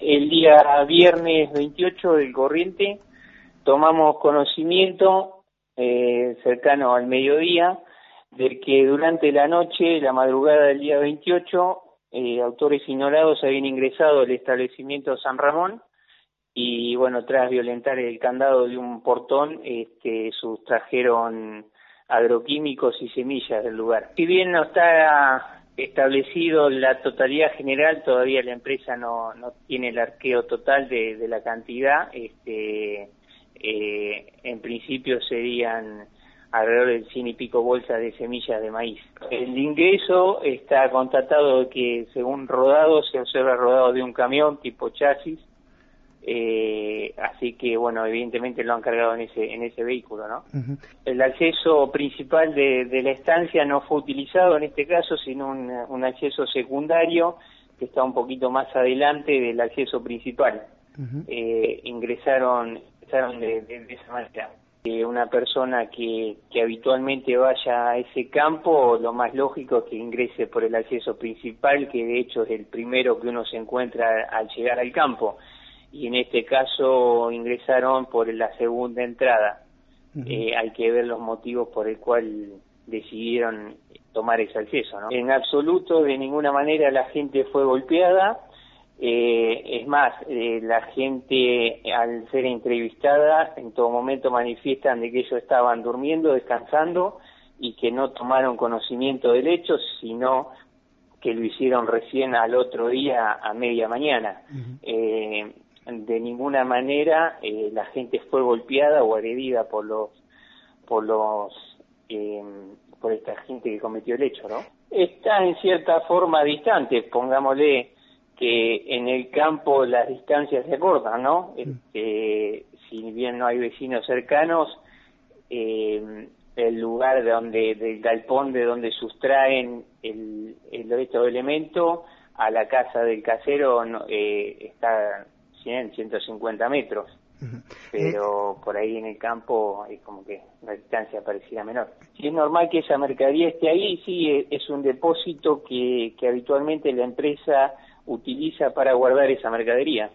el día viernes 28 del corriente tomamos conocimiento, cercano al mediodía, de que durante la noche, la madrugada del día 28, autores ignorados habían ingresado al establecimiento San Ramón y, bueno, tras violentar el candado de un portón, sustrajeron agroquímicos y semillas del lugar. Si bien no está establecido la totalidad general, todavía la empresa no tiene el arqueo total de la cantidad. En principio serían alrededor de 100 y pico bolsas de semillas de maíz. El ingreso está constatado de que, según rodado, se observa rodado de un camión tipo chasis, así que, bueno, evidentemente lo han cargado en ese vehículo, ¿no? Uh-huh. El acceso principal de la estancia no fue utilizado en este caso, sino un acceso secundario que está un poquito más adelante del acceso principal. Uh-huh. Ingresaron de esa manera. Una persona que habitualmente vaya a ese campo, lo más lógico es que ingrese por el acceso principal, que de hecho es el primero que uno se encuentra al llegar al campo. Y en este caso ingresaron por la segunda entrada. Uh-huh. Hay que ver los motivos por el cual decidieron tomar ese acceso, ¿no? En absoluto, de ninguna manera la gente fue golpeada. Es más, la gente, al ser entrevistada, en todo momento manifiestan de que ellos estaban durmiendo, descansando, y que no tomaron conocimiento del hecho, sino que lo hicieron recién al otro día a media mañana. Uh-huh. De ninguna manera la gente fue golpeada o agredida por esta gente que cometió el hecho, ¿no? Está en cierta forma distante, pongámosle que en el campo las distancias se acortan, ¿no? Si bien no hay vecinos cercanos, el lugar del galpón de donde sustraen estos elementos a la casa del casero está 150 metros, uh-huh. Pero por ahí en el campo es como que la distancia pareciera menor. Si es normal que esa mercadería esté ahí, sí, es un depósito que habitualmente la empresa utiliza para guardar esa mercadería.